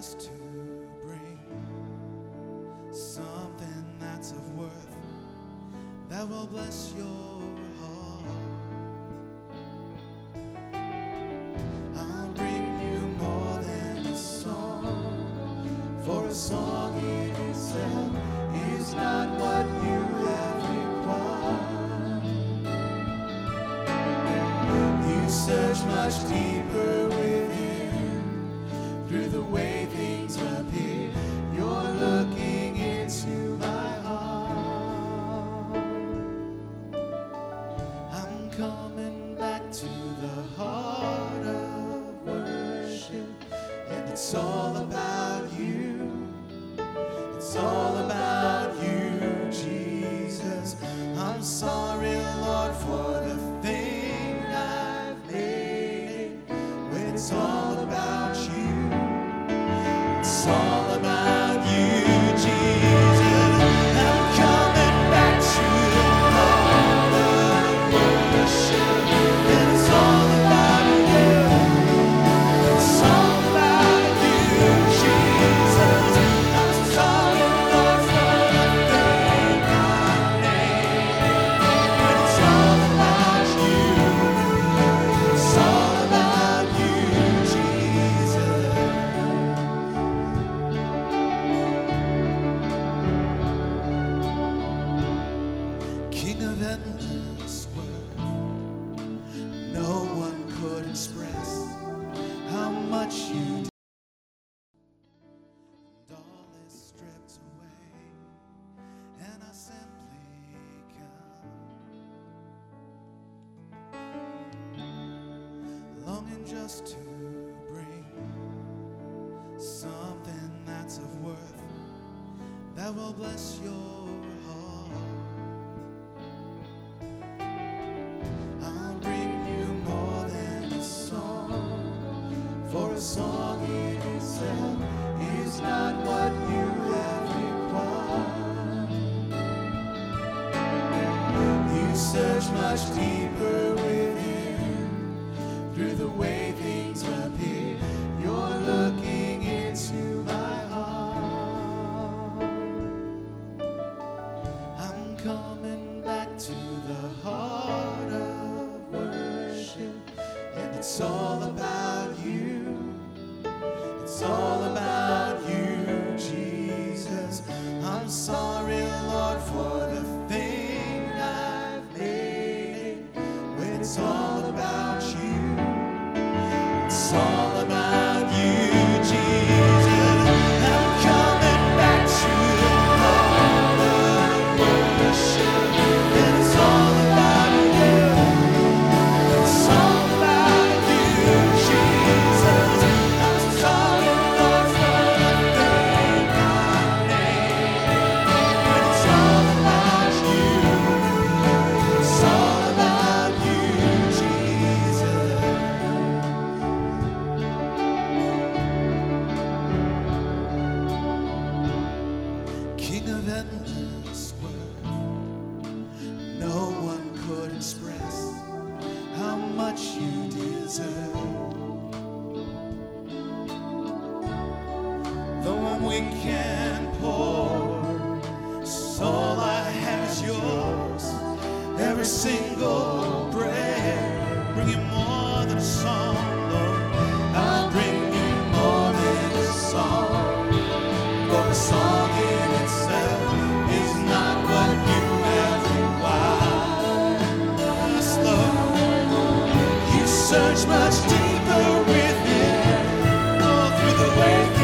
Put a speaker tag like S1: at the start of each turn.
S1: just to bring something that's of worth that will bless your heart. I'll bring you more than a song, for a song in itself is not what you have required. You search much deeper within, through the way things appear. You're looking into my heart. I'm coming back to the heart of worship, and it's all about you. It's all about you, Jesus. I'm sorry, Lord, for the thing I've made. When it's all about you, it's all about you, Jesus. I'm coming back to the heart of worship, and it's all about you. It's all about you, Jesus. I'm sorry, Lord, for the thing I made. When it's all about you, it's all about you, Jesus. King of endless worth, no one could express how much you did. And all is stripped away, and I simply come, longing just to bring something that's of worth that will bless your heart. I'll bring you more than a song, for a song in itself is not what you have required. You search much deeper within, through the way things appear. You're looking into my heart. I'm coming back to the heart of worship, and it's all about you. It's all about you, Jesus. I'm sorry, Lord, for the thing I've made. When it's all about you, it's all about you, Jesus. I'm coming back to the heart of worship, and it's all about you. It's all about you, Jesus. I'm sorry, Lord, for the thing I made. When it's all about you, it's all about you, Jesus. King of endless worth, no one could express how much you deserve. Though I'm weak and poor, so all I have is yours. Every single breath, bring you more than a song, Lord. I'll bring you more than a song, for a song in itself is not what you have required. Yes, Lord, you search much deeper within, all through the way